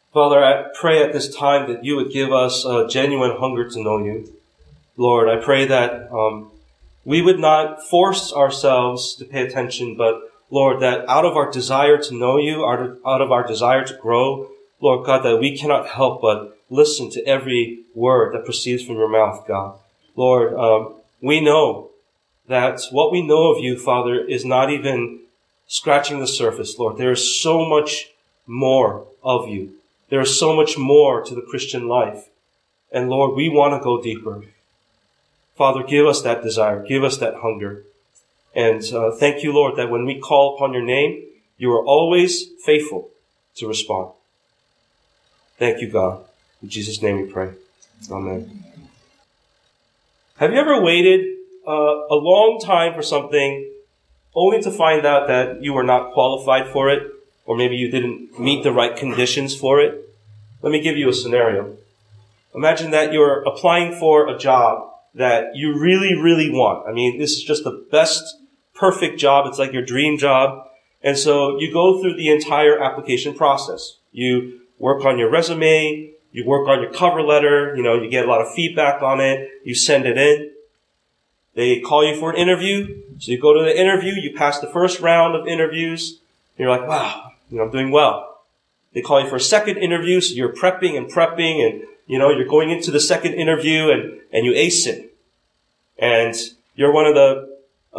Father, I pray at this time that you would give us a genuine hunger to know you. Lord, I pray that we would not force ourselves to pay attention, but Lord, that out of our desire to know you, out of our desire to grow, Lord God, that we cannot help but listen to every word that proceeds from your mouth, God. Lord, we know that what we know of you, Father, is not even scratching the surface, Lord. There is so much more of you. There is so much more to the Christian life. And Lord, we want to go deeper. Father, give us that desire. Give us that hunger. And thank you, Lord, that when we call upon your name, you are always faithful to respond. Thank you, God. In Jesus' name we pray. Amen. Have you ever waited a long time for something only to find out that you were not qualified for it, or maybe you didn't meet the right conditions for it? Let me give you a scenario. Imagine that you're applying for a job that you really, really want. I mean, this is just the best, perfect job. It's like your dream job. And so you go through the entire application process. You work on your resume, you work on your cover letter, you get a lot of feedback on it, you send it in. They call you for an interview. So you go to the interview, you pass the first round of interviews, and you're like, wow, I'm doing well. They call you for a second interview, so you're prepping, and you're going into the second interview and you ace it. And you're one of the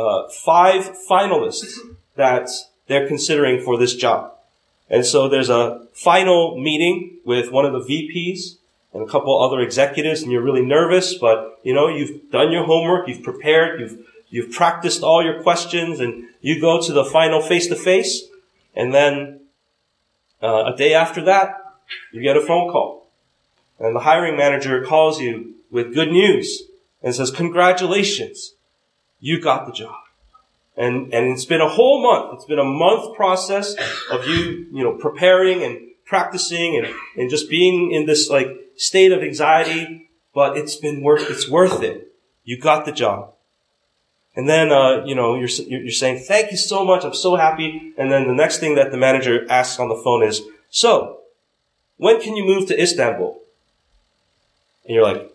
5 finalists that they're considering for this job. And so there's a final meeting with one of the VPs and a couple other executives, and you're really nervous, but you've done your homework, you've prepared, you've practiced all your questions, and you go to the final face-to-face, and then a day after that, you get a phone call. And the hiring manager calls you with good news and says, congratulations, you got the job. And it's been a whole month. It's been a month process of you preparing and practicing and just being in this state of anxiety, but it's worth it. You got the job. And then, you're saying, thank you so much. I'm so happy. And then the next thing that the manager asks on the phone is, so, when can you move to Istanbul? And you're like,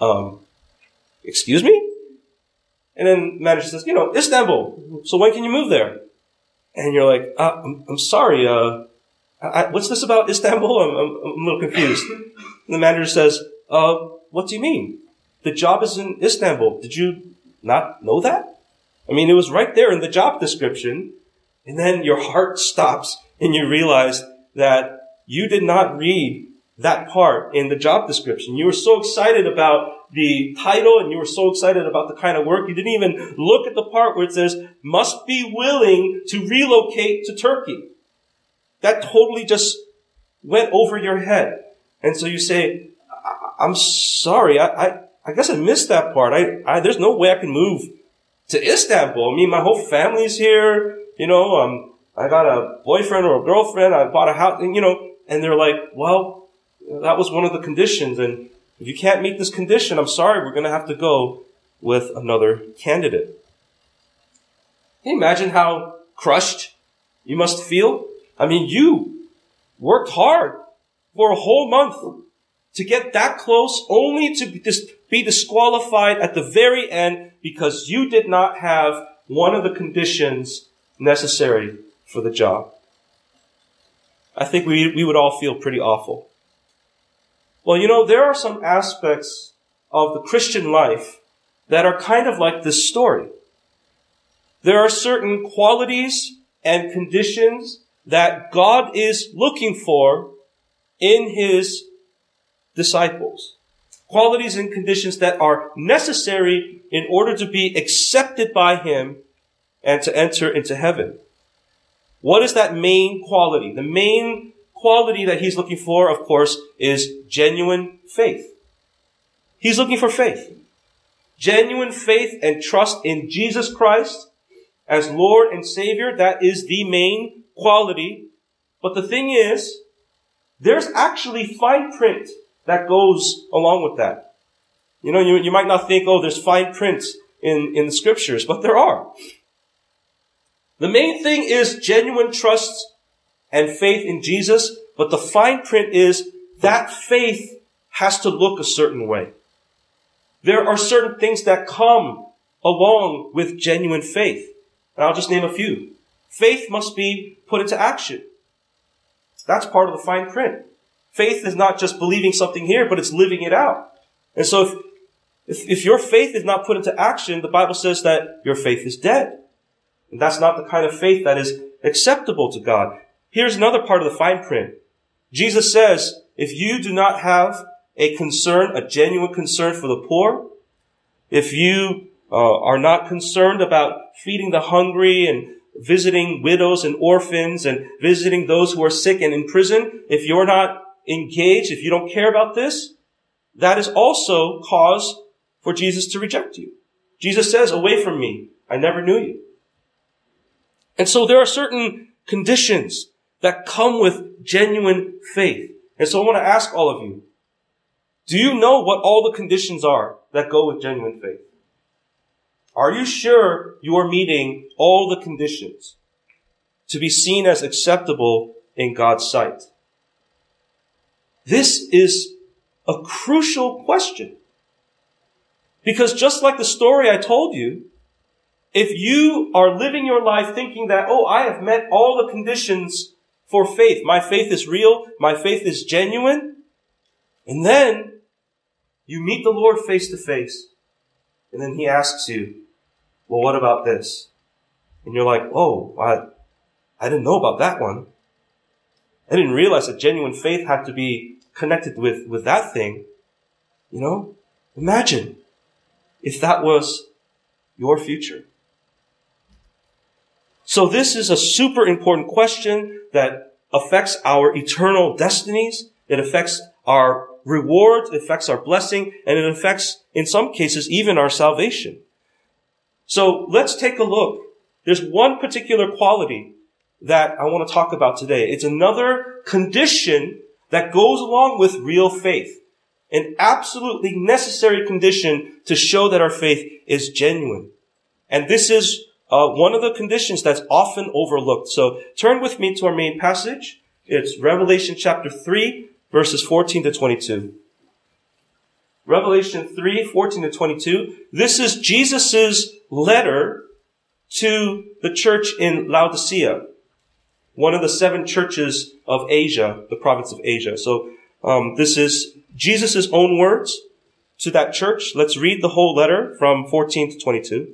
excuse me? And then the manager says, Istanbul. So when can you move there? And you're like, I'm sorry. What's this about Istanbul? I'm a little confused. And the manager says, what do you mean? The job is in Istanbul. Did you not know that? I mean, it was right there in the job description. And then your heart stops and you realize that you did not read that part in the job description. You were so excited about the title and you were so excited about the kind of work. You didn't even look at the part where it says, must be willing to relocate to Turkey. That totally just went over your head. And so you say, I'm sorry. I guess I missed that part. There's no way I can move to Istanbul. I mean, my whole family's here. I got a boyfriend or a girlfriend. I bought a house, and they're like, well, that was one of the conditions. And if you can't meet this condition, I'm sorry, we're going to have to go with another candidate. Can you imagine how crushed you must feel? I mean, you worked hard for a whole month to get that close, only to be disqualified at the very end because you did not have one of the conditions necessary for the job. I think we would all feel pretty awful. Well, there are some aspects of the Christian life that are kind of like this story. There are certain qualities and conditions that God is looking for in His disciples. Qualities and conditions that are necessary in order to be accepted by Him and to enter into heaven. What is that main quality? The main quality that He's looking for, of course, is genuine faith. He's looking for faith. Genuine faith and trust in Jesus Christ as Lord and Savior, that is the main quality. But the thing is, there's actually fine print that goes along with that. You might not think, there's fine print in the scriptures, but there are. The main thing is genuine trust and faith in Jesus, But the fine print is that faith has to look a certain way. There are certain things that come along with genuine faith. And I'll just name a few. Faith must be put into action. That's part of the fine print. Faith is not just believing something here, but it's living it out. And so if your faith is not put into action, the Bible says that your faith is dead. And that's not the kind of faith that is acceptable to God. Here's another part of the fine print. Jesus says, if you do not have a concern, a genuine concern for the poor, if you are not concerned about feeding the hungry and visiting widows and orphans and visiting those who are sick and in prison, if you're not engaged, if you don't care about this, that is also cause for Jesus to reject you. Jesus says, away from me, I never knew you. And so there are certain conditions that come with genuine faith. And so I want to ask all of you, do you know what all the conditions are that go with genuine faith? Are you sure you are meeting all the conditions to be seen as acceptable in God's sight? This is a crucial question. Because just like the story I told you, if you are living your life thinking that, oh, I have met all the conditions for faith, my faith is real, my faith is genuine, and then you meet the Lord face to face, and then he asks you, well, what about this? And you're like, oh, I didn't know about that one. I didn't realize that genuine faith had to be connected with that thing. You know, imagine if that was your future. So this is a super important question that affects our eternal destinies. It affects our rewards, it affects our blessing, and it affects, in some cases, even our salvation. So let's take a look. There's one particular quality that I want to talk about today. It's another condition that goes along with real faith. An absolutely necessary condition to show that our faith is genuine. And this is one of the conditions that's often overlooked. So turn with me to our main passage. It's Revelation chapter 3, verses 14 to 22. Revelation 3, 14 to 22. This is Jesus' letter to the church in Laodicea, one of the 7 churches of Asia, the province of Asia. So this is Jesus' own words to that church. Let's read the whole letter from 14 to 22.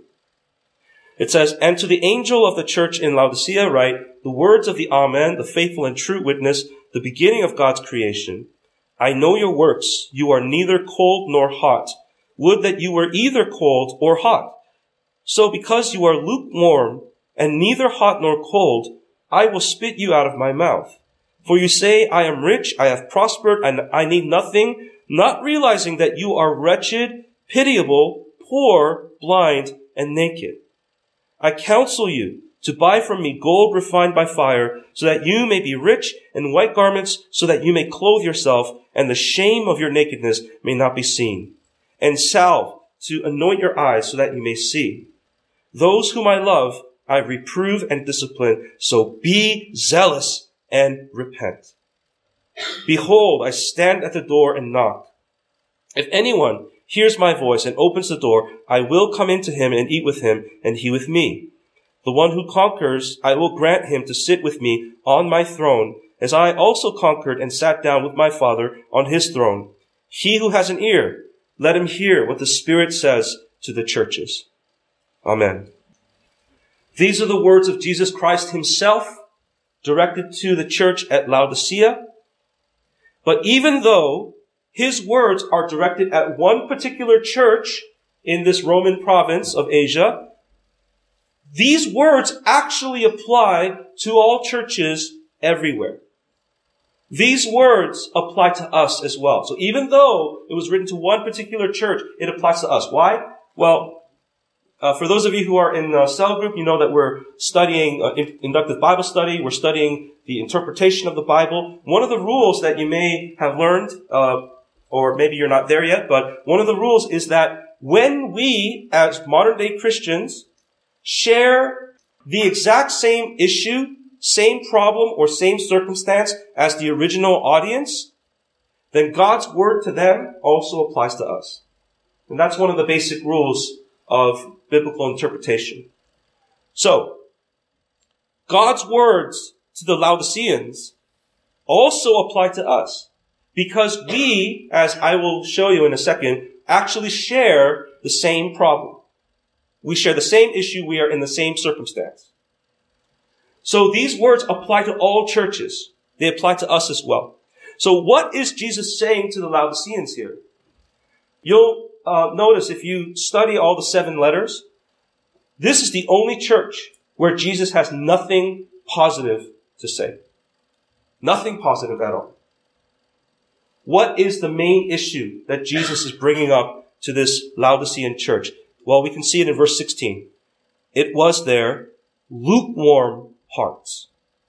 It says, and to the angel of the church in Laodicea write, the words of the Amen, the faithful and true witness, the beginning of God's creation. I know your works. You are neither cold nor hot. Would that you were either cold or hot. So because you are lukewarm and neither hot nor cold, I will spit you out of my mouth. For you say, I am rich, I have prospered, and I need nothing, not realizing that you are wretched, pitiable, poor, blind, and naked. I counsel you to buy from me gold refined by fire, so that you may be rich, and white garments, so that you may clothe yourself, and the shame of your nakedness may not be seen. And salve to anoint your eyes, so that you may see. Those whom I love, I reprove and discipline, so be zealous and repent. Behold, I stand at the door and knock. If anyone hears my voice and opens the door, I will come into him and eat with him, and he with me. The one who conquers, I will grant him to sit with me on my throne, as I also conquered and sat down with my Father on his throne. He who has an ear, let him hear what the Spirit says to the churches. Amen. These are the words of Jesus Christ himself, directed to the church at Laodicea. But even though his words are directed at one particular church in this Roman province of Asia, these words actually apply to all churches everywhere. These words apply to us as well. So even though it was written to one particular church, it applies to us. Why? Well, for those of you who are in a cell group, you know that we're studying inductive Bible study. We're studying the interpretation of the Bible. One of the rules that you may have learned, or maybe you're not there yet, but one of the rules is that when we, as modern day Christians, share the exact same issue, same problem or same circumstance as the original audience, then God's word to them also applies to us. And that's one of the basic rules of biblical interpretation. So, God's words to the Laodiceans also apply to us, because we, as I will show you in a second, actually share the same problem. We share the same issue. We are in the same circumstance. So these words apply to all churches. They apply to us as well. So what is Jesus saying to the Laodiceans here? You'll notice if you study all the 7 letters, this is the only church where Jesus has nothing positive to say. Nothing positive at all. What is the main issue that Jesus is bringing up to this Laodicean church? Well, we can see it in verse 16. It was their lukewarm hearts.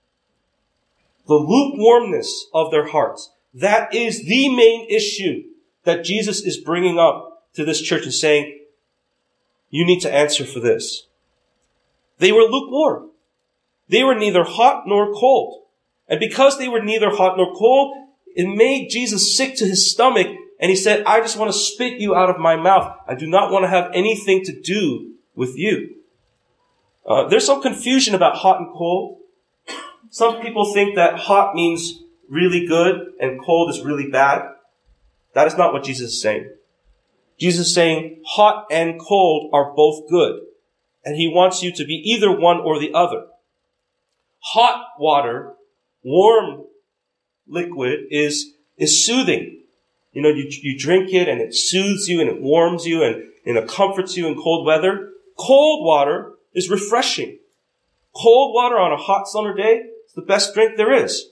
The lukewarmness of their hearts. That is the main issue that Jesus is bringing up to this church and saying, you need to answer for this. They were lukewarm. They were neither hot nor cold. And because they were neither hot nor cold, it made Jesus sick to his stomach. And he said, I just want to spit you out of my mouth. I do not want to have anything to do with you. There's some confusion about hot and cold. Some people think that hot means really good and cold is really bad. That is not what Jesus is saying. Jesus is saying hot and cold are both good. And he wants you to be either one or the other. Hot water, warm liquid is soothing. You know, you drink it and it soothes you and it warms you and it comforts you in cold weather. Cold water is refreshing. Cold water on a hot summer day is the best drink there is.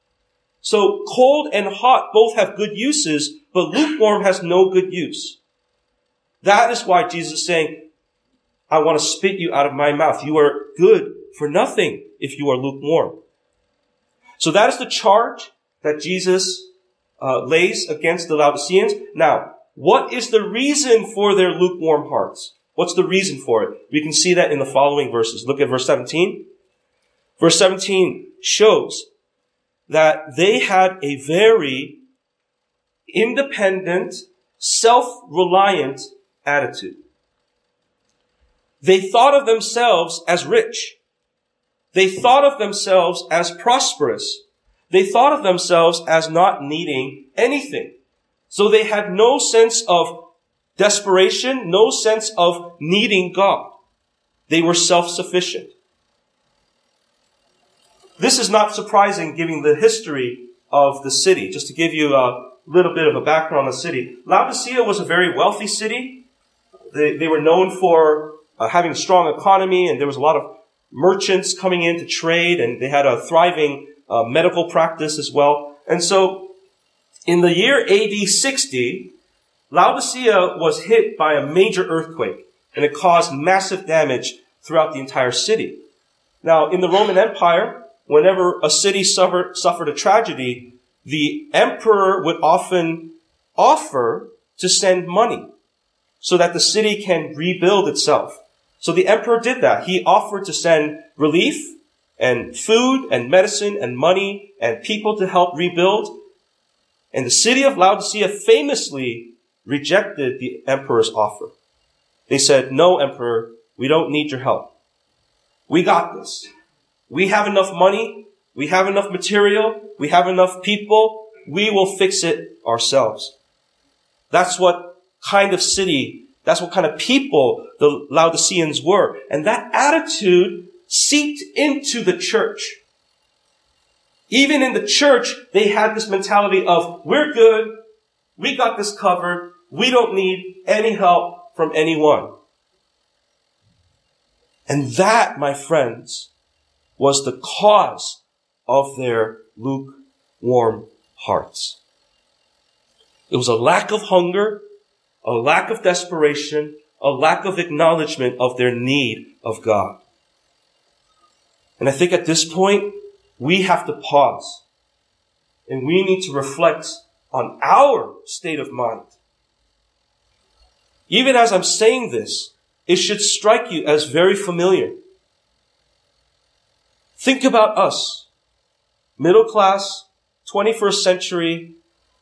So cold and hot both have good uses, but lukewarm has no good use. That is why Jesus is saying, I want to spit you out of my mouth. You are good for nothing if you are lukewarm. So that is the charge that Jesus lays against the Laodiceans. Now, what is the reason for their lukewarm hearts? What's the reason for it? We can see that in the following verses. Look at verse 17. Verse 17 shows that they had a very independent, self-reliant attitude. They thought of themselves as rich. They thought of themselves as prosperous. They thought of themselves as not needing anything. So they had no sense of desperation, no sense of needing God. They were self-sufficient. This is not surprising given the history of the city. Just to give you a little bit of a background on the city. Laodicea was a very wealthy city. They were known for having a strong economy, and there was a lot of merchants coming in to trade, and they had a thriving medical practice as well. And so in the year AD 60, Laodicea was hit by a major earthquake, and it caused massive damage throughout the entire city. Now, in the Roman Empire, whenever a city suffered a tragedy, the emperor would often offer to send money so that the city can rebuild itself. So the emperor did that. He offered to send relief and food and medicine and money and people to help rebuild. And the city of Laodicea famously rejected the emperor's offer. They said, no, emperor, we don't need your help. We got this. We have enough money. We have enough material. We have enough people. We will fix it ourselves. That's what kind of city, that's what kind of people the Laodiceans were. And that attitude seeped into the church. Even in the church, they had this mentality of, we're good. We got this covered. We don't need any help from anyone. And that, my friends, was the cause of their lukewarm hearts. It was a lack of hunger, a lack of desperation, a lack of acknowledgement of their need of God. And I think at this point, we have to pause and we need to reflect on our state of mind. Even as I'm saying this, it should strike you as very familiar. Think about us, middle class, 21st century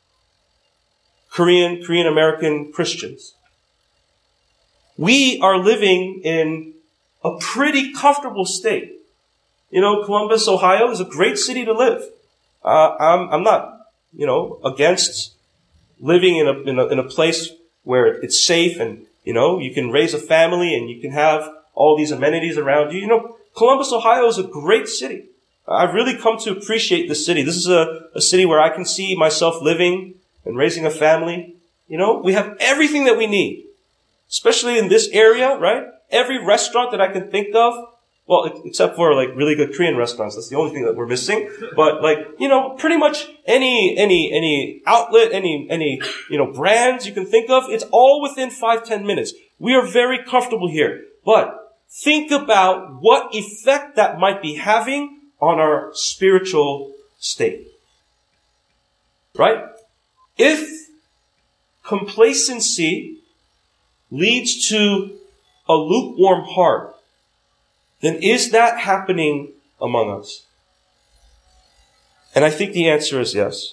Korean American Christians. We are living in a pretty comfortable state. You know, Columbus, Ohio is a great city to live. I'm not, against living in a place where it's safe and, you can raise a family and you can have all these amenities around you. You know, Columbus, Ohio is a great city. I've really come to appreciate this city. This is a city where I can see myself living and raising a family. We have everything that we need, especially in this area, right? Every restaurant that I can think of, well, except for like really good Korean restaurants. That's the only thing that we're missing. But pretty much any outlet, any brands you can think of, it's all within 5-10 minutes. We are very comfortable here. But think about what effect that might be having on our spiritual state. Right? If complacency leads to a lukewarm heart, then is that happening among us? And I think the answer is yes.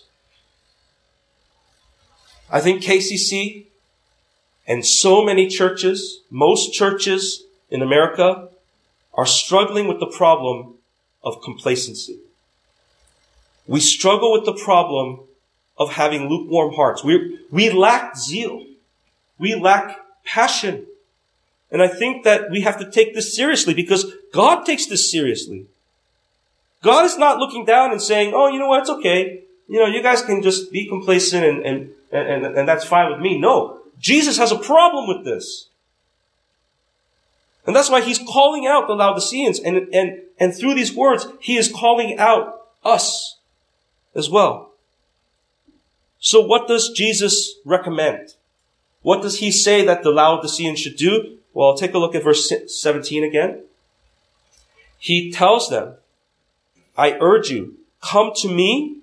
I think KCC and so many churches, most churches in America, are struggling with the problem of complacency. We struggle with the problem of having lukewarm hearts. We lack zeal. We lack passion. And I think that we have to take this seriously because God takes this seriously. God is not looking down and saying, oh, you know what, it's okay. You guys can just be complacent and that's fine with me. No, Jesus has a problem with this. And that's why he's calling out the Laodiceans. And through these words, he is calling out us as well. So what does Jesus recommend? What does he say that the Laodiceans should do? Well, take a look at verse 17 again. He tells them, I urge you, come to me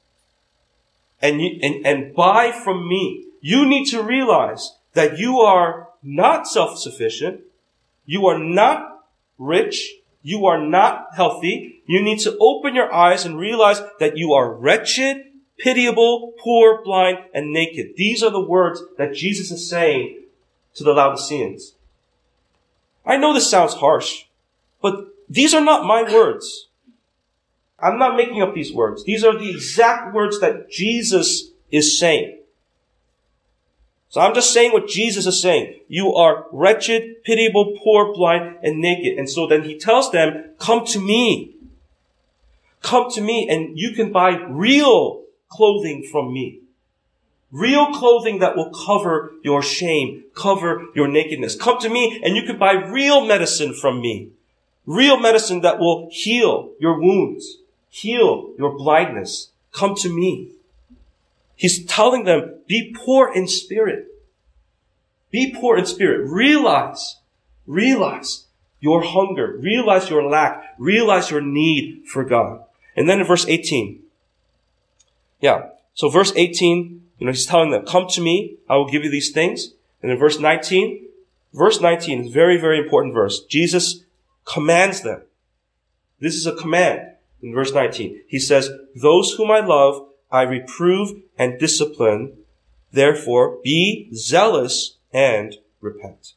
and buy from me. You need to realize that you are not self-sufficient. You are not rich. You are not healthy. You need to open your eyes and realize that you are wretched, pitiable, poor, blind, and naked. These are the words that Jesus is saying to the Laodiceans. I know this sounds harsh, but these are not my words. I'm not making up these words. These are the exact words that Jesus is saying. So I'm just saying what Jesus is saying. You are wretched, pitiable, poor, blind, and naked. And so then he tells them, come to me. Come to me and you can buy real clothing from me. Real clothing that will cover your shame, cover your nakedness. Come to me and you can buy real medicine from me. Real medicine that will heal your wounds, heal your blindness. Come to me. He's telling them, be poor in spirit. Be poor in spirit. Realize your hunger. Realize your lack. Realize your need for God. And then in verse 18. So verse 18, he's telling them, come to me, I will give you these things. And in verse 19 is a very, very important verse. Jesus commands them. This is a command in verse 19. He says, those whom I love, I reprove and discipline. Therefore, be zealous and repent.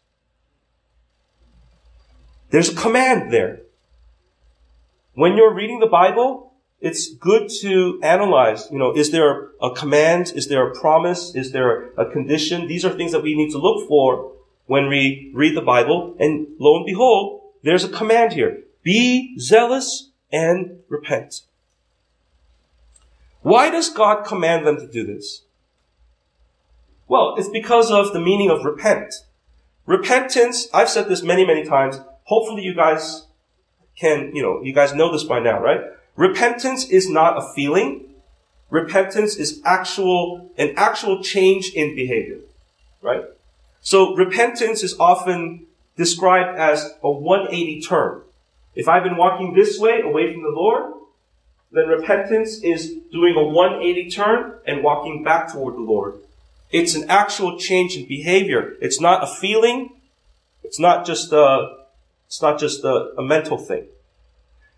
There's a command there. When you're reading the Bible, it's good to analyze, is there a command? Is there a promise? Is there a condition? These are things that we need to look for when we read the Bible. And lo and behold, there's a command here. Be zealous and repent. Why does God command them to do this? Well, it's because of the meaning of repent. Repentance, I've said this many, many times. Hopefully you guys you guys know this by now, right? Repentance is not a feeling. Repentance is an actual change in behavior, right? So repentance is often described as a 180 turn. If I've been walking this way, away from the Lord, then repentance is doing a 180 turn and walking back toward the Lord. It's an actual change in behavior. It's not a feeling. It's not just a mental thing.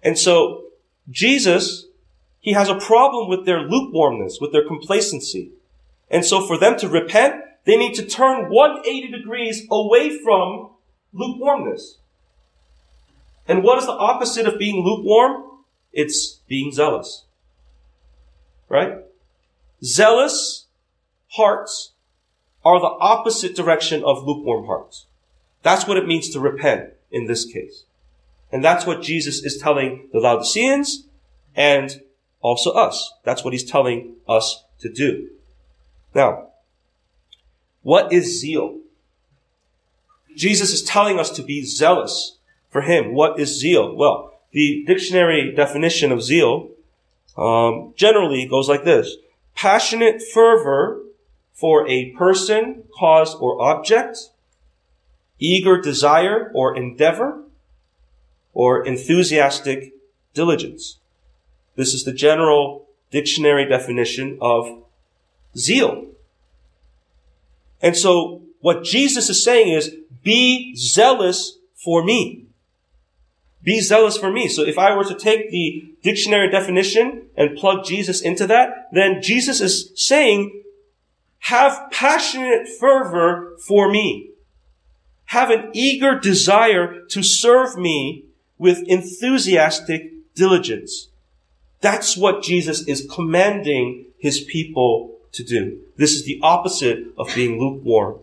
And so Jesus, he has a problem with their lukewarmness, with their complacency. And so for them to repent, they need to turn 180 degrees away from lukewarmness. And what is the opposite of being lukewarm? It's being zealous. Right? Zealous hearts are the opposite direction of lukewarm hearts. That's what it means to repent in this case. And that's what Jesus is telling the Laodiceans and also us. That's what he's telling us to do. Now, what is zeal? Jesus is telling us to be zealous for him. What is zeal? Well, the dictionary definition of zeal generally goes like this. Passionate fervor for a person, cause, or object, eager desire or endeavor, or enthusiastic diligence. This is the general dictionary definition of zeal. And so what Jesus is saying is, be zealous for me. Be zealous for me. So if I were to take the dictionary definition and plug Jesus into that, then Jesus is saying, have passionate fervor for me. Have an eager desire to serve me with enthusiastic diligence. That's what Jesus is commanding his people to do. This is the opposite of being lukewarm.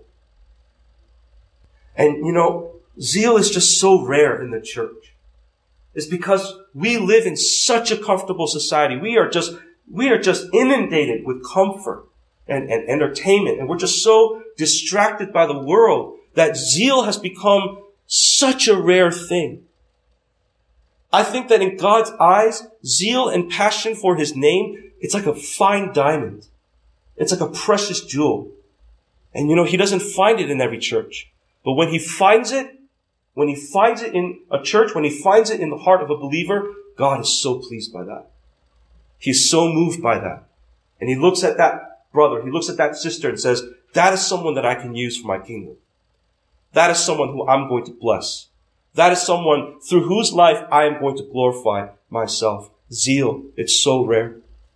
And zeal is just so rare in the church. It's because we live in such a comfortable society. We are just inundated with comfort and entertainment. And we're just so distracted by the world that zeal has become such a rare thing. I think that in God's eyes, zeal and passion for his name, it's like a fine diamond. It's like a precious jewel. And he doesn't find it in every church. But when he finds it in a church, when he finds it in the heart of a believer, God is so pleased by that. He's so moved by that. And he looks at that brother, he looks at that sister and says, that is someone that I can use for my kingdom. That is someone who I'm going to bless. That is someone through whose life I am going to glorify myself. Zeal, it's so rare.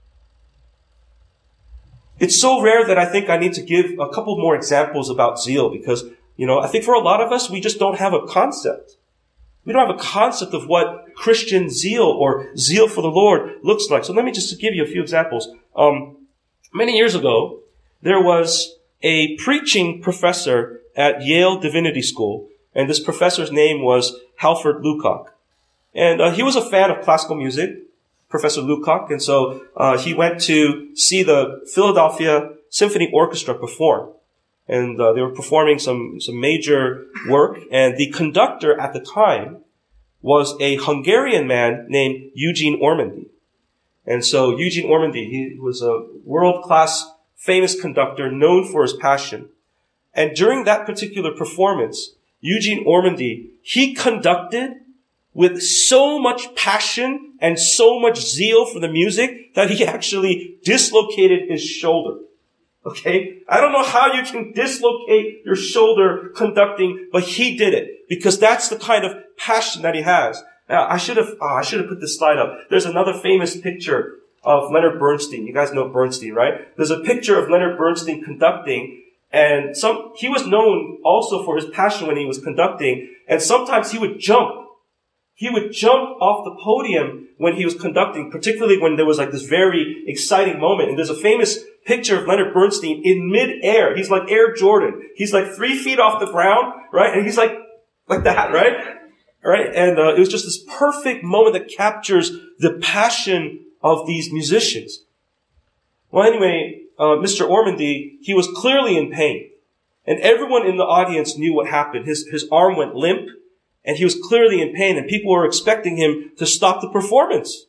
It's so rare that I think I need to give a couple more examples about zeal because, I think for a lot of us, we just don't have a concept. We don't have a concept of what Christian zeal or zeal for the Lord looks like. So let me just give you a few examples. Many years ago, there was a preaching professor at Yale Divinity School, and this professor's name was Halford Lucock. And he was a fan of classical music, Professor Lucock, and so he went to see the Philadelphia Symphony Orchestra perform. And they were performing some major work, and the conductor at the time was a Hungarian man named Eugene Ormandy. And so Eugene Ormandy, he was a world-class famous conductor known for his passion. And during that particular performance, Eugene Ormandy, he conducted with so much passion and so much zeal for the music that he actually dislocated his shoulder. Okay? I don't know how you can dislocate your shoulder conducting, but he did it because that's the kind of passion that he has. Now, I should have put this slide up. There's another famous picture of Leonard Bernstein. You guys know Bernstein, right? There's a picture of Leonard Bernstein conducting, and he was known also for his passion when he was conducting, and sometimes he would jump. He would jump off the podium when he was conducting, particularly when there was like this very exciting moment. And there's a famous picture of Leonard Bernstein in mid-air. He's like Air Jordan. He's like 3 feet off the ground, right? And he's like that, right? Right? And it was just this perfect moment that captures the passion of these musicians. Well, anyway, Mr. Ormandy, he was clearly in pain. And everyone in the audience knew what happened. His arm went limp. And he was clearly in pain, and people were expecting him to stop the performance.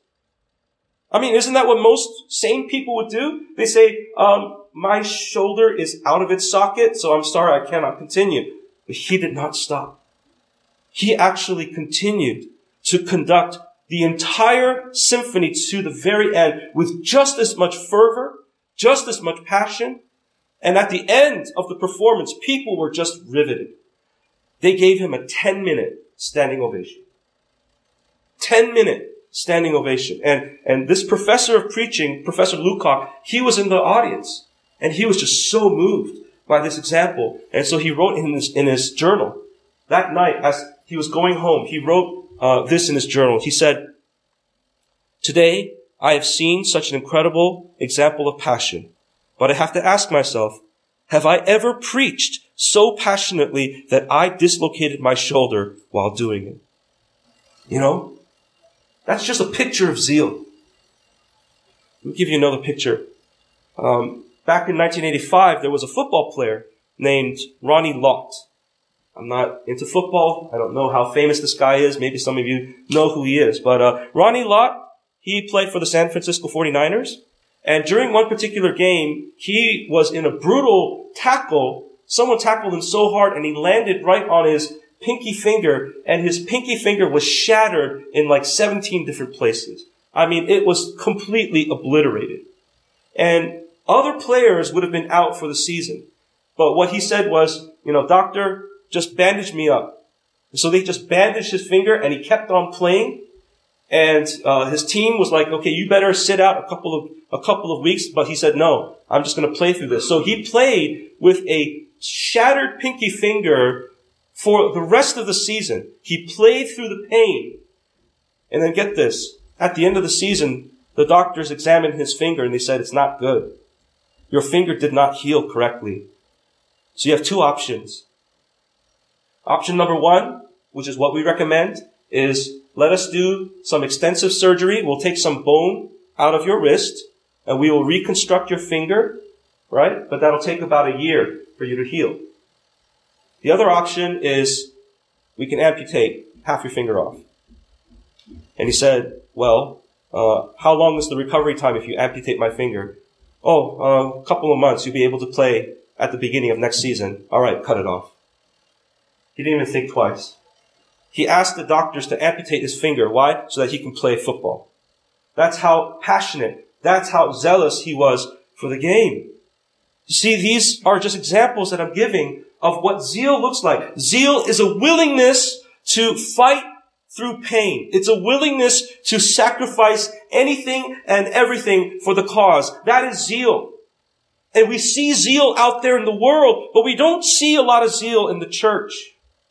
I mean, isn't that what most sane people would do? They say, my shoulder is out of its socket, so I'm sorry, I cannot continue. But he did not stop. He actually continued to conduct the entire symphony to the very end with just as much fervor, just as much passion. And at the end of the performance, people were just riveted. They gave him a 10-minute standing ovation. 10-minute standing ovation. And this professor of preaching, Professor Lukács, he was in the audience. And he was just so moved by this example. And so he wrote in his journal, that night as he was going home, he wrote this in his journal. He said, "Today, I have seen such an incredible example of passion, but I have to ask myself, have I ever preached so passionately that I dislocated my shoulder while doing it?" You know, that's just a picture of zeal. Let me give you another picture. Back in 1985, there was a football player named Ronnie Lott. I'm not into football. I don't know how famous this guy is. Maybe some of you know who he is. But Ronnie Lott, he played for the San Francisco 49ers. And during one particular game, he was in a brutal tackle. Someone tackled him so hard and he landed right on his pinky finger. And his pinky finger was shattered in like 17 different places. I mean, it was completely obliterated. And other players would have been out for the season. But what he said was, "Doctor, just bandage me up." So they just bandaged his finger and he kept on playing. And his team was like, "Okay, you better sit out a couple of weeks." But he said, "No, I'm just going to play through this." So he played with a shattered pinky finger for the rest of the season. He played through the pain. And then get this. At the end of the season, the doctors examined his finger and they said, "It's not good. Your finger did not heal correctly." So you have two options. Option number one, which is what we recommend, is let us do some extensive surgery. We'll take some bone out of your wrist and we will reconstruct your finger, right? But that'll take about a year for you to heal. The other option is we can amputate half your finger off. And he said, "Well, how long is the recovery time if you amputate my finger?" "A couple of months. You'll be able to play at the beginning of next season." "All right, cut it off." He didn't even think twice. He asked the doctors to amputate his finger. Why? So that he can play football. That's how passionate, that's how zealous he was for the game. You see, these are just examples that I'm giving of what zeal looks like. Zeal is a willingness to fight through pain. It's a willingness to sacrifice anything and everything for the cause. That is zeal. And we see zeal out there in the world, but we don't see a lot of zeal in the church.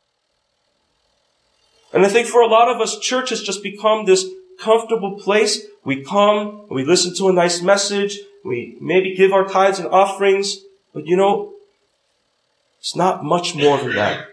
And I think for a lot of us, church has just become this comfortable place. We come, we listen to a nice message, we maybe give our tithes and offerings, but it's not much more than that.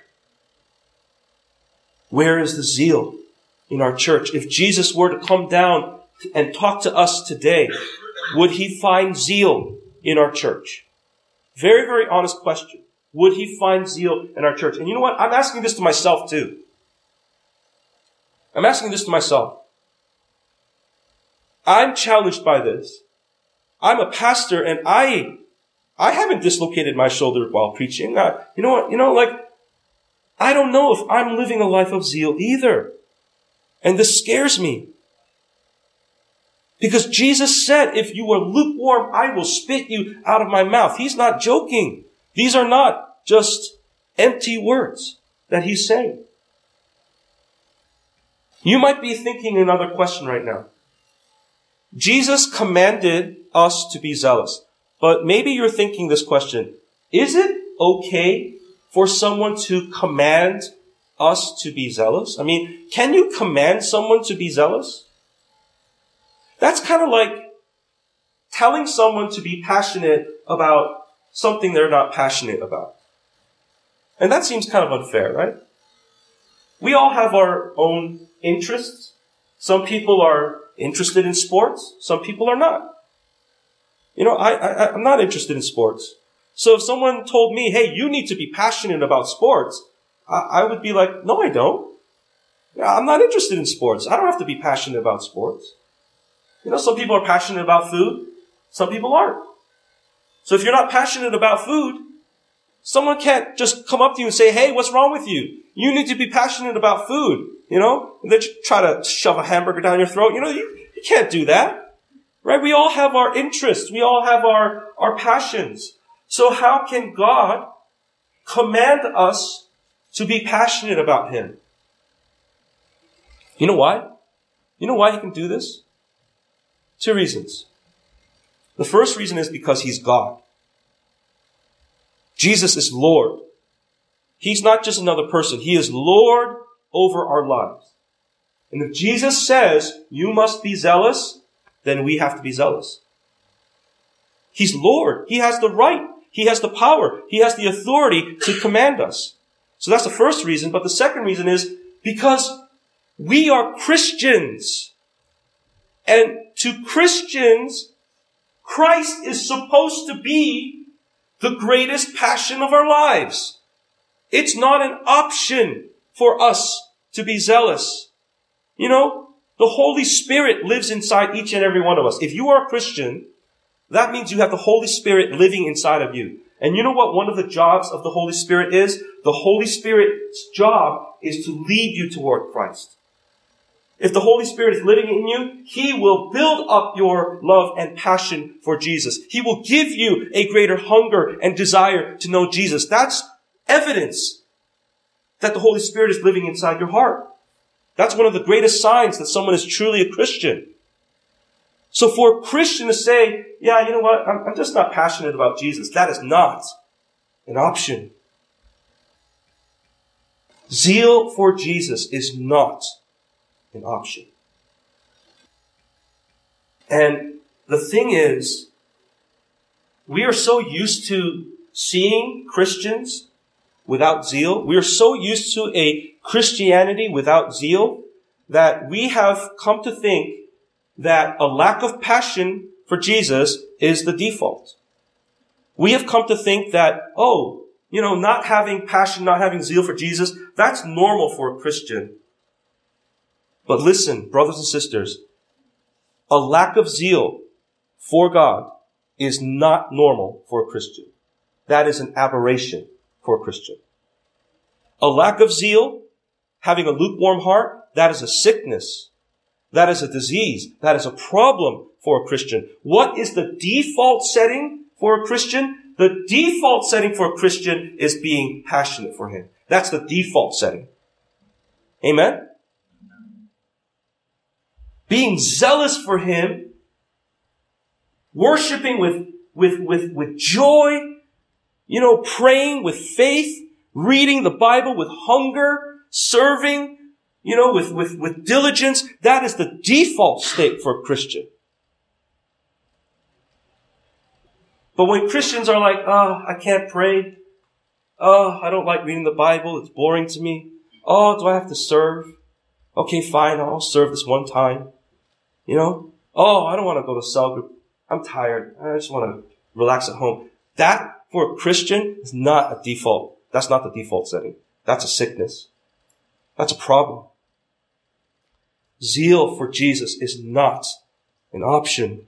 Where is the zeal in our church? If Jesus were to come down and talk to us today, would he find zeal in our church? Very, very honest question. Would he find zeal in our church? And you know what? I'm asking this to myself too. I'm asking this to myself. I'm challenged by this. I'm a pastor and I haven't dislocated my shoulder while preaching. You know what? I don't know if I'm living a life of zeal either. And this scares me. Because Jesus said, "If you are lukewarm, I will spit you out of my mouth." He's not joking. These are not just empty words that he's saying. You might be thinking another question right now. Jesus commanded us to be zealous. But maybe you're thinking this question: is it okay for someone to command us to be zealous? I mean, can you command someone to be zealous? That's kind of like telling someone to be passionate about something they're not passionate about. And that seems kind of unfair, right? We all have our own interests. Some people are interested in sports. Some people are not. I'm not interested in sports. So if someone told me, "Hey, you need to be passionate about sports," I would be like, "No, I don't. I'm not interested in sports. I don't have to be passionate about sports." Some people are passionate about food. Some people aren't. So if you're not passionate about food, someone can't just come up to you and say, "Hey, what's wrong with you? You need to be passionate about food." And they try to shove a hamburger down your throat. You can't do that. Right? We all have our interests. We all have our passions. So how can God command us to be passionate about him? You know why? You know why he can do this? 2 reasons. The first reason is because he's God. Jesus is Lord. He's not just another person. He is Lord over our lives. And if Jesus says, you must be zealous, then we have to be zealous. He's Lord. He has the right. He has the power. He has the authority to command us. So that's the first reason. But the second reason is because we are Christians. And to Christians, Christ is supposed to be the greatest passion of our lives. It's not an option for us to be zealous. You know, the Holy Spirit lives inside each and every one of us. If you are a Christian, that means you have the Holy Spirit living inside of you. And you know what one of the jobs of the Holy Spirit is? The Holy Spirit's job is to lead you toward Christ. If the Holy Spirit is living in you, He will build up your love and passion for Jesus. He will give you a greater hunger and desire to know Jesus. That's evidence that the Holy Spirit is living inside your heart. That's one of the greatest signs that someone is truly a Christian. So for a Christian to say, yeah, you know what, I'm just not passionate about Jesus, that is not an option. Zeal for Jesus is not an option. And the thing is, we are so used to seeing Christians without zeal. We are so used to a Christianity without zeal that we have come to think that a lack of passion for Jesus is the default. We have come to think that, not having passion, not having zeal for Jesus, that's normal for a Christian. But listen, brothers and sisters, a lack of zeal for God is not normal for a Christian. That is an aberration for a Christian. A lack of zeal, having a lukewarm heart, that is a sickness. That is a disease. That is a problem for a Christian. What is the default setting for a Christian? The default setting for a Christian is being passionate for Him. That's the default setting. Amen? Being zealous for Him, worshiping with joy, praying with faith, reading the Bible with hunger, serving, with diligence. That is the default state for a Christian. But when Christians are like, I can't pray. I don't like reading the Bible. It's boring to me. Do I have to serve? Okay, fine. I'll serve this one time. I don't want to go to cell group. I'm tired. I just want to relax at home. That, for a Christian, is not a default. That's not the default setting. That's a sickness. That's a problem. Zeal for Jesus is not an option.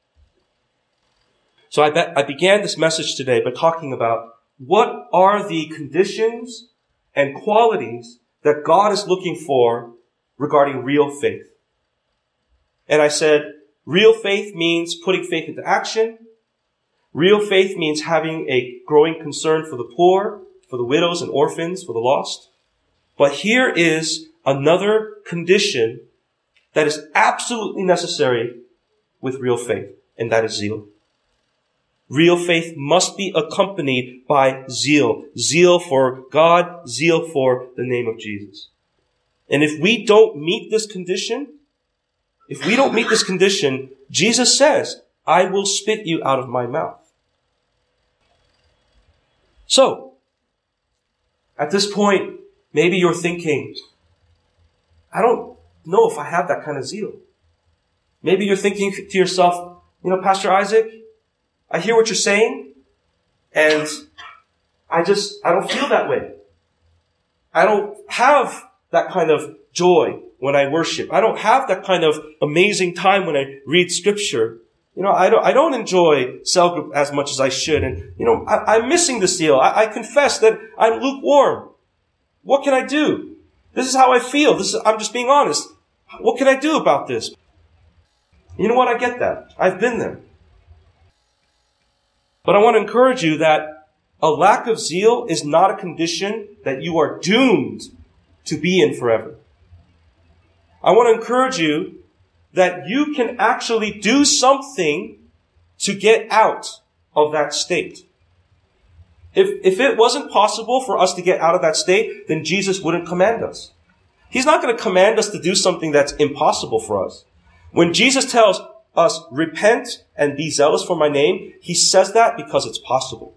So I began this message today by talking about what are the conditions and qualities that God is looking for regarding real faith. And I said, real faith means putting faith into action. Real faith means having a growing concern for the poor, for the widows and orphans, for the lost. But here is another condition that is absolutely necessary with real faith, and that is zeal. Real faith must be accompanied by zeal. Zeal for God, zeal for the name of Jesus. And if we don't meet this condition, Jesus says, I will spit you out of my mouth. So, at this point, maybe you're thinking, I don't know if I have that kind of zeal. Maybe you're thinking to yourself, Pastor Isaac, I hear what you're saying, and I don't feel that way. I don't have that kind of joy when I worship. I don't have that kind of amazing time when I read Scripture. I don't enjoy cell group as much as I should, and I'm missing this zeal. I confess that I'm lukewarm. What can I do? This is how I feel. I'm just being honest. What can I do about this? You know what? I get that. I've been there. But I want to encourage you that a lack of zeal is not a condition that you are doomed to be in forever. I want to encourage you that you can actually do something to get out of that state. If it wasn't possible for us to get out of that state, then Jesus wouldn't command us. He's not going to command us to do something that's impossible for us. When Jesus tells us, repent and be zealous for my name, he says that because it's possible.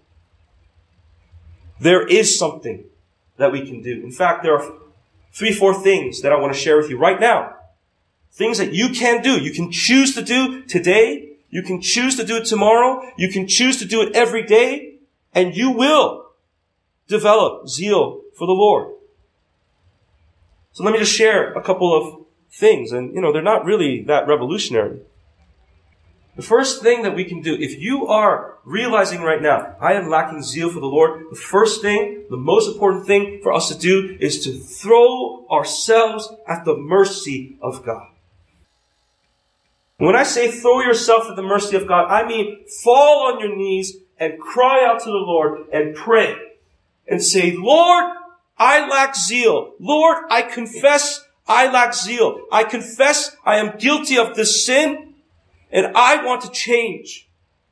There is something that we can do. In fact, there are 3-4 things that I want to share with you right now. Things that you can do. You can choose to do today. You can choose to do it tomorrow. You can choose to do it every day. And you will develop zeal for the Lord. So let me just share a couple of things. And, they're not really that revolutionary. The first thing that we can do, if you are realizing right now, I am lacking zeal for the Lord, the first thing, the most important thing for us to do is to throw ourselves at the mercy of God. When I say throw yourself at the mercy of God, I mean fall on your knees and cry out to the Lord and pray and say, Lord, I lack zeal. Lord, I confess I lack zeal. I confess I am guilty of this sin and I want to change.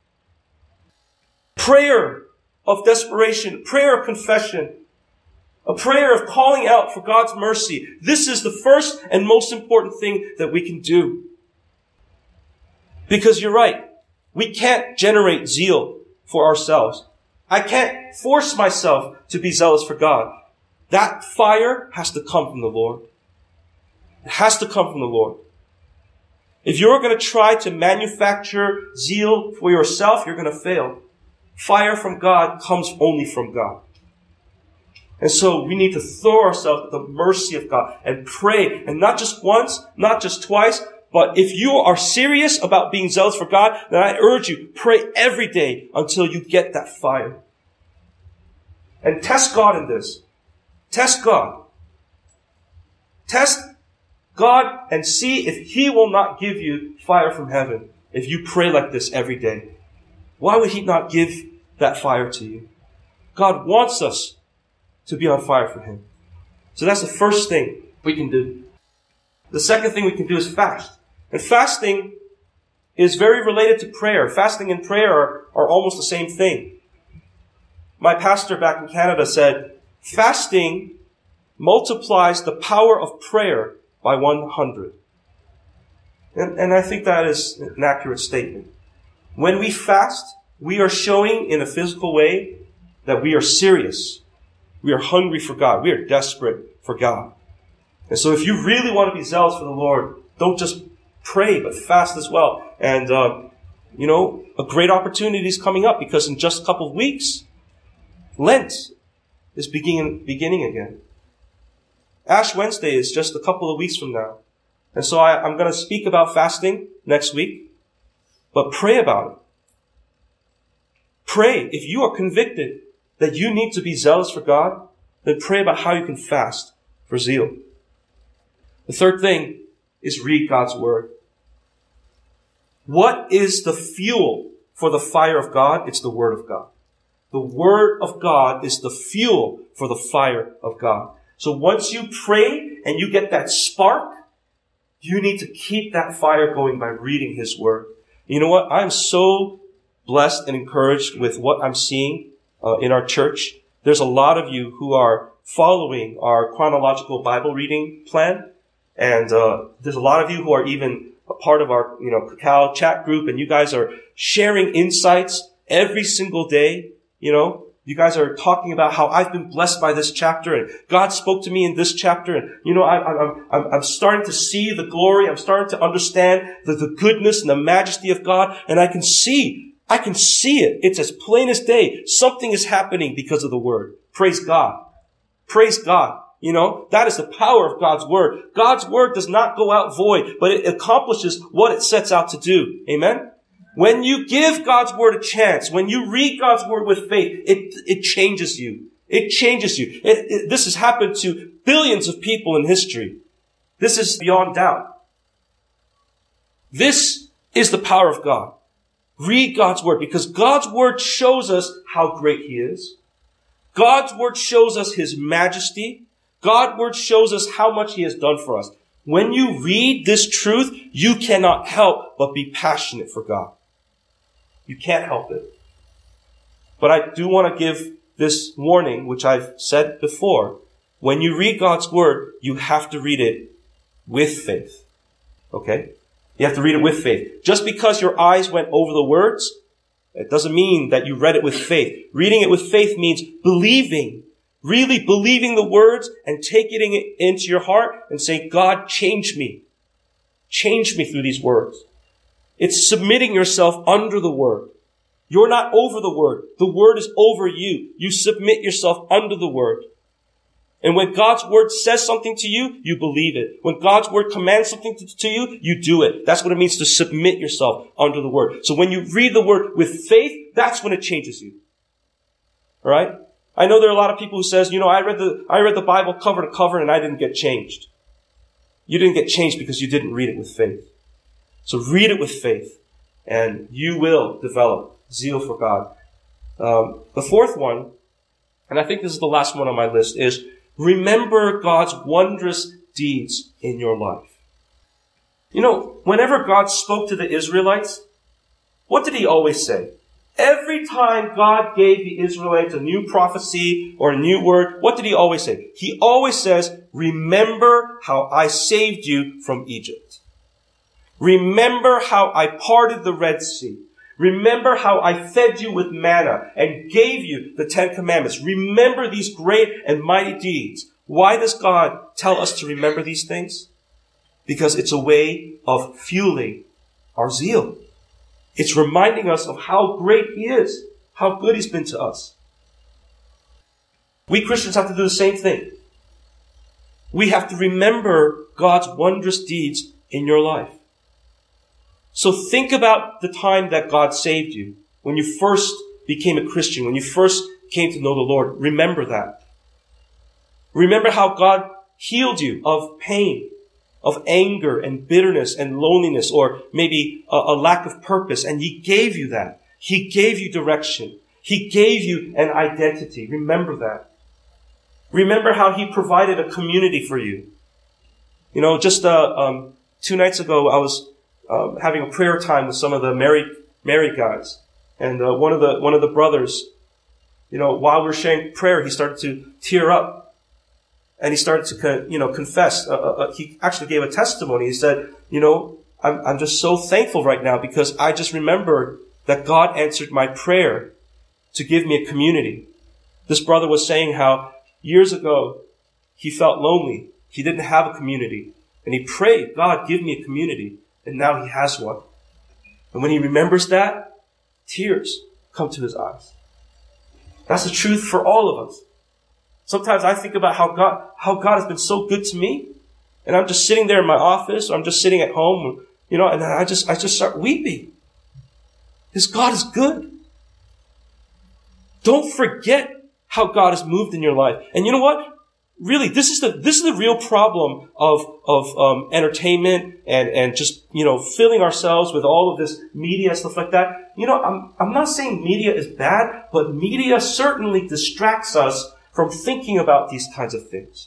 Prayer of desperation, prayer of confession, a prayer of calling out for God's mercy. This is the first and most important thing that we can do. Because you're right. We can't generate zeal for ourselves. I can't force myself to be zealous for God. That fire has to come from the Lord. It has to come from the Lord. If you're going to try to manufacture zeal for yourself, you're going to fail. Fire from God comes only from God. And so we need to throw ourselves at the mercy of God and pray. And not just once, not just twice, but if you are serious about being zealous for God, then I urge you, pray every day until you get that fire. And test God in this. Test God. Test God and see if He will not give you fire from heaven if you pray like this every day. Why would He not give that fire to you? God wants us to be on fire for Him. So that's the first thing we can do. The second thing we can do is fast. And fasting is very related to prayer. Fasting and prayer are almost the same thing. My pastor back in Canada said, fasting multiplies the power of prayer by 100. And I think that is an accurate statement. When we fast, we are showing in a physical way that we are serious. We are hungry for God. We are desperate for God. And so if you really want to be zealous for the Lord, don't just pray, but fast as well. And, a great opportunity is coming up because in just a couple of weeks, Lent is beginning again. Ash Wednesday is just a couple of weeks from now. And so I'm going to speak about fasting next week, but pray about it. Pray. If you are convicted that you need to be zealous for God, then pray about how you can fast for zeal. The third thing is read God's Word. What is the fuel for the fire of God? It's the Word of God. The Word of God is the fuel for the fire of God. So once you pray and you get that spark, you need to keep that fire going by reading His Word. You know what? I'm so blessed and encouraged with what I'm seeing in our church. There's a lot of you who are following our chronological Bible reading plan. And there's a lot of you who are even a part of our, Cacao chat group, and you guys are sharing insights every single day. You guys are talking about how I've been blessed by this chapter, and God spoke to me in this chapter, and I'm starting to see the glory. I'm starting to understand the goodness and the majesty of God, and I can see it. It's as plain as day. Something is happening because of the Word. Praise God. Praise God. That is the power of God's Word. God's Word does not go out void, but it accomplishes what it sets out to do. Amen? When you give God's Word a chance, when you read God's Word with faith, it changes you. It changes you. This has happened to billions of people in history. This is beyond doubt. This is the power of God. Read God's Word, because God's Word shows us how great He is. God's Word shows us His majesty. God's Word shows us how much He has done for us. When you read this truth, you cannot help but be passionate for God. You can't help it. But I do want to give this warning, which I've said before. When you read God's word, you have to read it with faith. Okay? You have to read it with faith. Just because your eyes went over the words, it doesn't mean that you read it with faith. Reading it with faith means believing, really believing the words and taking it into your heart and saying, God, change me. Change me through these words. It's submitting yourself under the word. You're not over the word. The word is over you. You submit yourself under the word. And when God's word says something to you, you believe it. When God's word commands something to you, you do it. That's what it means to submit yourself under the word. So when you read the word with faith, that's when it changes you. All right? I know there are a lot of people who says, I read the Bible cover to cover and I didn't get changed. You didn't get changed because you didn't read it with faith. So read it with faith and you will develop zeal for God. The fourth one, and I think this is the last one on my list, is remember God's wondrous deeds in your life. Whenever God spoke to the Israelites, what did he always say? Every time God gave the Israelites a new prophecy or a new word, what did he always say? He always says, remember how I saved you from Egypt. Remember how I parted the Red Sea. Remember how I fed you with manna and gave you the 10 Commandments. Remember these great and mighty deeds. Why does God tell us to remember these things? Because it's a way of fueling our zeal. It's reminding us of how great he is, how good he's been to us. We Christians have to do the same thing. We have to remember God's wondrous deeds in your life. So think about the time that God saved you. When you first became a Christian, when you first came to know the Lord, remember that. Remember how God healed you of pain, of anger and bitterness and loneliness, or maybe a lack of purpose, and he gave you that. He gave you direction. He gave you an identity. Remember that. Remember how he provided a community for you. Just 2 nights ago, I was having a prayer time with some of the married guys, and one of the brothers, while we were sharing prayer, he started to tear up. And he started to, confess. He actually gave a testimony. He said, I'm just so thankful right now because I just remembered that God answered my prayer to give me a community. This brother was saying how years ago he felt lonely. He didn't have a community. And he prayed, God, give me a community. And now he has one. And when he remembers that, tears come to his eyes. That's the truth for all of us. Sometimes I think about how God has been so good to me, and I'm just sitting there in my office, or I'm just sitting at home, and I just start weeping. Because God is good. Don't forget how God has moved in your life. And you know what? Really, this is the real problem of entertainment and just filling ourselves with all of this media and stuff like that. I'm not saying media is bad, but media certainly distracts us from thinking about these kinds of things.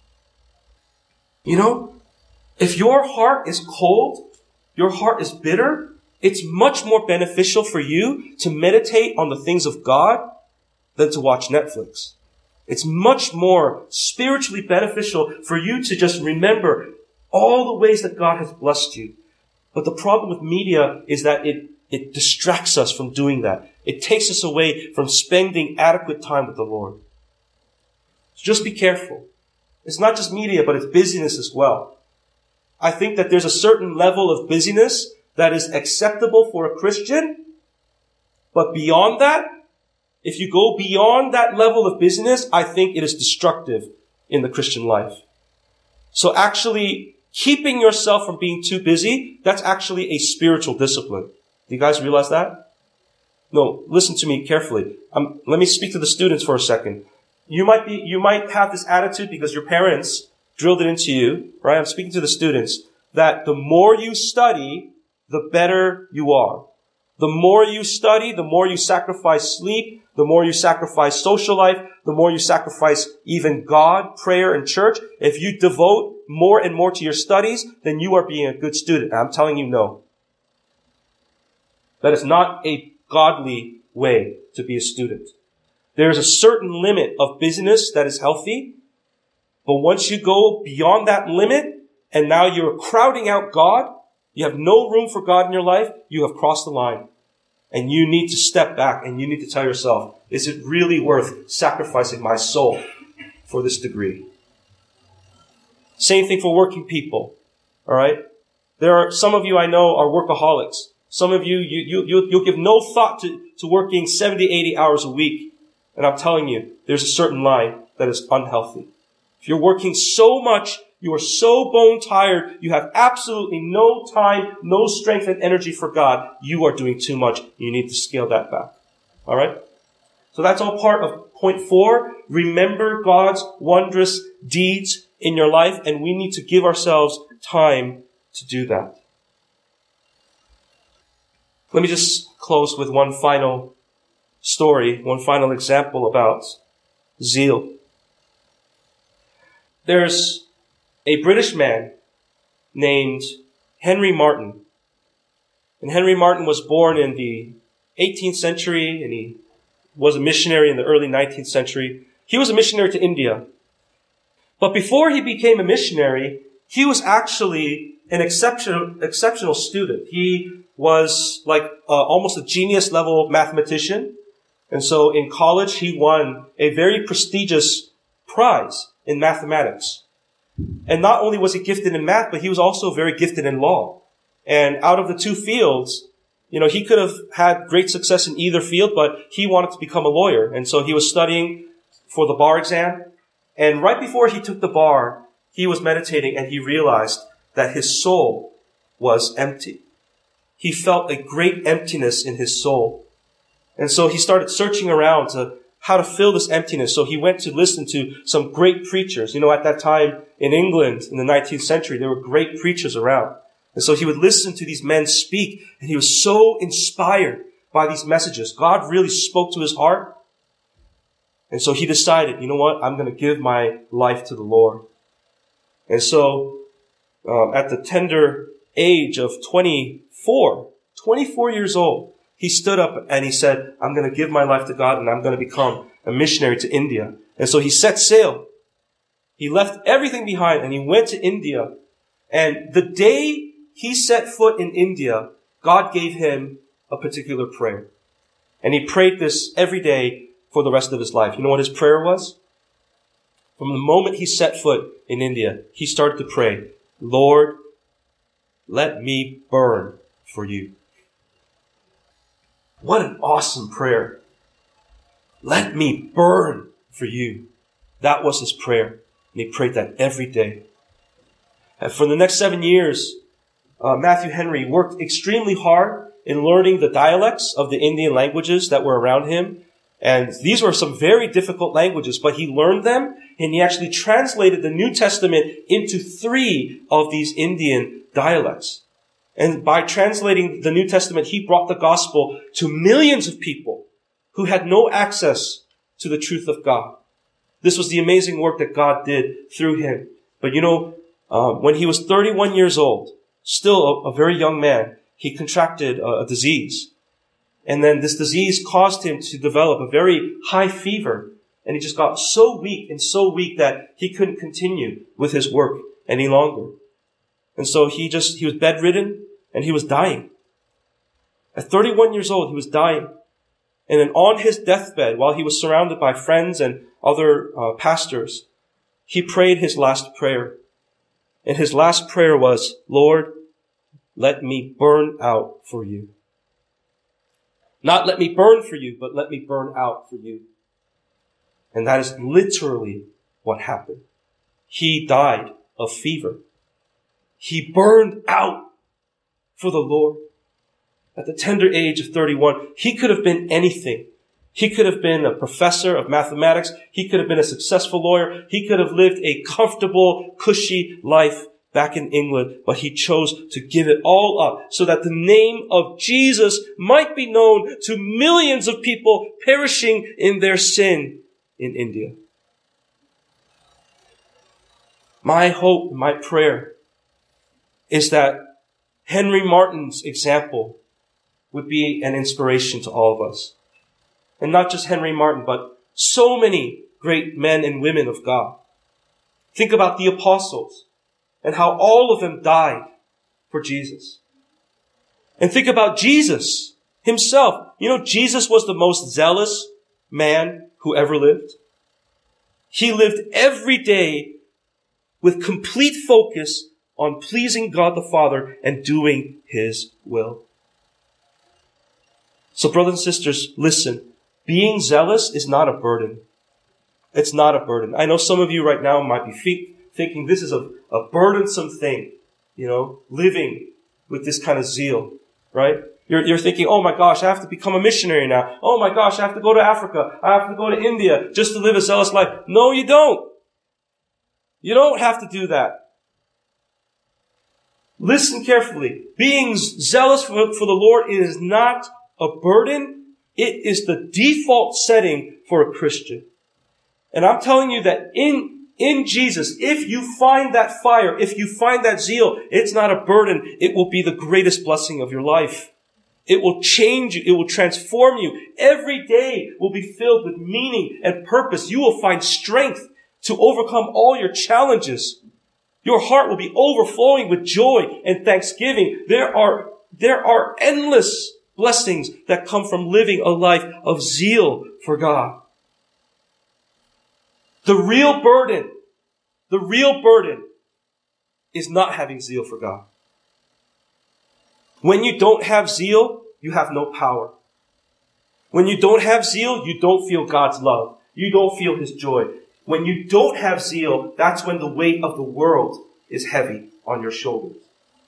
If your heart is cold, your heart is bitter, it's much more beneficial for you to meditate on the things of God than to watch Netflix. It's much more spiritually beneficial for you to just remember all the ways that God has blessed you. But the problem with media is that it distracts us from doing that. It takes us away from spending adequate time with the Lord. So just be careful. It's not just media, but it's busyness as well. I think that there's a certain level of busyness that is acceptable for a Christian. But beyond that, if you go beyond that level of busyness, I think it is destructive in the Christian life. So actually, keeping yourself from being too busy, that's actually a spiritual discipline. Do you guys realize that? No, listen to me carefully. Let me speak to the students for a second. You might have this attitude because your parents drilled it into you, right? I'm speaking to the students, that the more you study, the better you are. The more you study, the more you sacrifice sleep, the more you sacrifice social life, the more you sacrifice even God, prayer, and church. If you devote more and more to your studies, then you are being a good student. I'm telling you, no. That is not a godly way to be a student. There is a certain limit of busyness that is healthy, but once you go beyond that limit, and now you're crowding out God, you have no room for God in your life, you have crossed the line. And you need to step back and you need to tell yourself, is it really worth sacrificing my soul for this degree? Same thing for working people. All right? There are some of you I know are workaholics. Some of you'll give no thought to working 70, 80 hours a week. And I'm telling you, there's a certain line that is unhealthy. If you're working so much, you are so bone tired, you have absolutely no time, no strength and energy for God, you are doing too much. You need to scale that back. All right? So that's all part of point 4. Remember God's wondrous deeds in your life, and we need to give ourselves time to do that. Let me just close with one final story, one final example about zeal. There's a British man named Henry Martyn. And Henry Martyn was born in the 18th century, and he was a missionary in the early 19th century. He was a missionary to India. But before he became a missionary, he was actually an exceptional student. He was like almost a genius level mathematician. And so in college, he won a very prestigious prize in mathematics. And not only was he gifted in math, but he was also very gifted in law. And out of the two fields, he could have had great success in either field, but he wanted to become a lawyer. And so he was studying for the bar exam. And right before he took the bar, he was meditating and he realized that his soul was empty. He felt a great emptiness in his soul. And so he started searching around to how to fill this emptiness. So he went to listen to some great preachers. At that time in England in the 19th century, there were great preachers around. And so he would listen to these men speak, and he was so inspired by these messages. God really spoke to his heart. And so he decided, you know what? I'm going to give my life to the Lord. And so at the tender age of 24 years old, he stood up and he said, I'm going to give my life to God and I'm going to become a missionary to India. And so he set sail. He left everything behind and he went to India. And the day he set foot in India, God gave him a particular prayer. And he prayed this every day for the rest of his life. You know what his prayer was? From the moment he set foot in India, he started to pray, Lord, let me burn for you. What an awesome prayer. Let me burn for you. That was his prayer. And he prayed that every day. And for the next 7 years, Matthew Henry worked extremely hard in learning the dialects of the Indian languages that were around him. And these were some very difficult languages, but he learned them and he actually translated the New Testament into 3 of these Indian dialects. And by translating the New Testament, he brought the gospel to millions of people who had no access to the truth of God. This was the amazing work that God did through him. But when he was 31 years old, still a very young man, he contracted a disease. And then this disease caused him to develop a very high fever. And he just got so weak that he couldn't continue with his work any longer. And so he was bedridden and he was dying. At 31 years old, he was dying. And then on his deathbed, while he was surrounded by friends and other pastors, he prayed his last prayer. And his last prayer was, Lord, let me burn out for you. Not let me burn for you, but let me burn out for you. And that is literally what happened. He died of fever. He burned out for the Lord. At the tender age of 31, he could have been anything. He could have been a professor of mathematics. He could have been a successful lawyer. He could have lived a comfortable, cushy life back in England, but he chose to give it all up so that the name of Jesus might be known to millions of people perishing in their sin in India. My hope, my prayer is that Henry Martyn's example would be an inspiration to all of us. And not just Henry Martyn, but so many great men and women of God. Think about the apostles and how all of them died for Jesus. And think about Jesus himself. You know, Jesus was the most zealous man who ever lived. He lived every day with complete focus on pleasing God the Father and doing His will. So brothers and sisters, listen. Being zealous is not a burden. It's not a burden. I know some of you right now might be thinking this is a burdensome thing, living with this kind of zeal, right? You're thinking, oh my gosh, I have to become a missionary now. Oh my gosh, I have to go to Africa. I have to go to India just to live a zealous life. No, you don't. You don't have to do that. Listen carefully. Being zealous for the Lord is not a burden. It is the default setting for a Christian. And I'm telling you that in Jesus, if you find that fire, if you find that zeal, it's not a burden. It will be the greatest blessing of your life. It will change you. It will transform you. Every day will be filled with meaning and purpose. You will find strength to overcome all your challenges. Your heart will be overflowing with joy and thanksgiving. There are endless blessings that come from living a life of zeal for God. The real burden is not having zeal for God. When you don't have zeal, you have no power. When you don't have zeal, you don't feel God's love. You don't feel His joy. When you don't have zeal, that's when the weight of the world is heavy on your shoulders.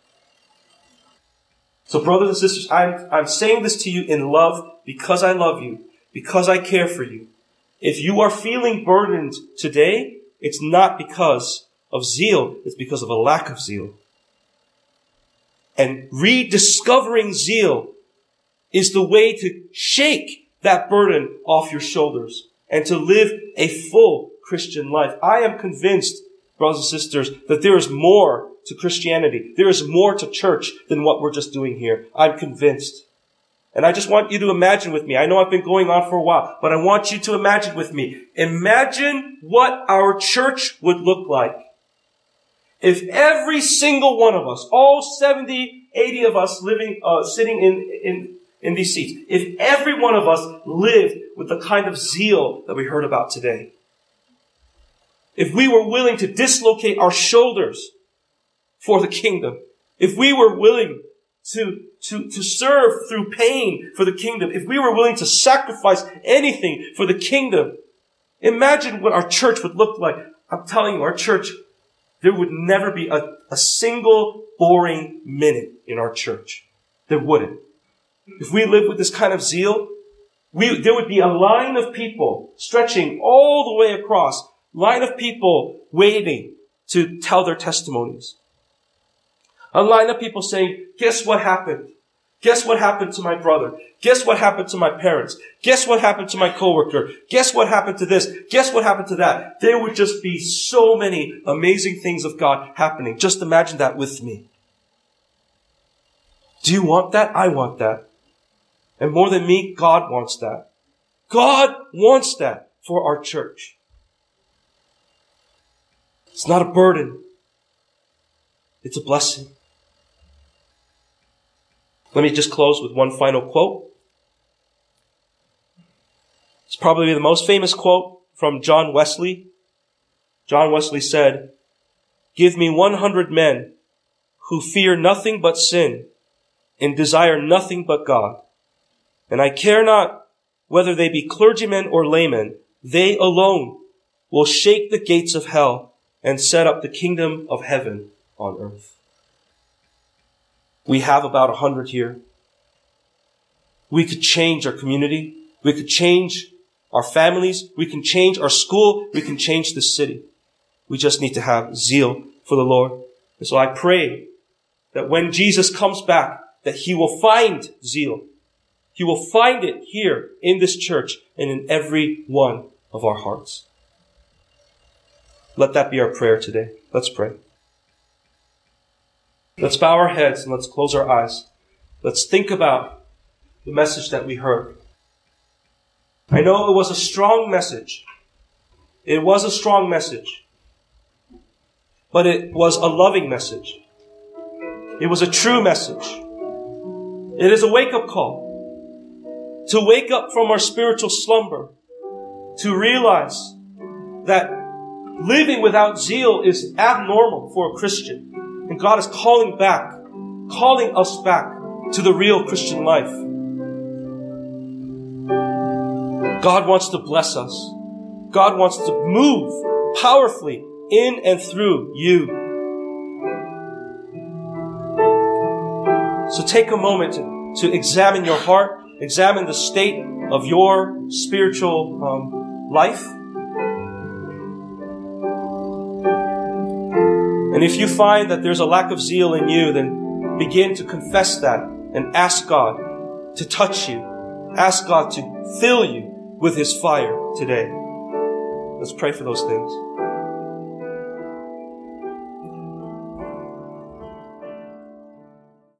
So brothers and sisters, I'm saying this to you in love because I love you, because I care for you. If you are feeling burdened today, it's not because of zeal, it's because of a lack of zeal. And rediscovering zeal is the way to shake that burden off your shoulders and to live a full Christian life. I am convinced, brothers and sisters, that there is more to Christianity. There is more to church than what we're just doing here. I'm convinced. And I just want you to imagine with me. I know I've been going on for a while, but I want you to imagine with me. Imagine what our church would look like if every single one of us, all 70, 80 of us sitting in these seats, if every one of us lived with the kind of zeal that we heard about today. If we were willing to dislocate our shoulders for the kingdom, if we were willing to serve through pain for the kingdom, if we were willing to sacrifice anything for the kingdom, imagine what our church would look like. I'm telling you, our church, there would never be a single boring minute in our church. There wouldn't. If we lived with this kind of zeal, there would be a line of people stretching all the way across, line of people waiting to tell their testimonies. A line of people saying, guess what happened? Guess what happened to my brother? Guess what happened to my parents? Guess what happened to my coworker? Guess what happened to this? Guess what happened to that? There would just be so many amazing things of God happening. Just imagine that with me. Do you want that? I want that. And more than me, God wants that. God wants that for our church. It's not a burden. It's a blessing. Let me just close with one final quote. It's probably the most famous quote from John Wesley. John Wesley said, "Give me 100 men who fear nothing but sin and desire nothing but God. And I care not whether they be clergymen or laymen, they alone will shake the gates of hell and set up the kingdom of heaven on earth." We have about 100 here. We could change our community. We could change our families. We can change our school. We can change the city. We just need to have zeal for the Lord. And so I pray that when Jesus comes back, that he will find zeal. He will find it here in this church and in every one of our hearts. Let that be our prayer today. Let's pray. Let's bow our heads and let's close our eyes. Let's think about the message that we heard. I know it was a strong message. It was a strong message. But it was a loving message. It was a true message. It is a wake-up call. To wake up from our spiritual slumber. To realize that living without zeal is abnormal for a Christian. And God is calling us back to the real Christian life. God wants to bless us. God wants to move powerfully in and through you. So take a moment to examine your heart, examine the state of your spiritual life. And if you find that there's a lack of zeal in you, then begin to confess that and ask God to touch you. Ask God to fill you with His fire today. Let's pray for those things.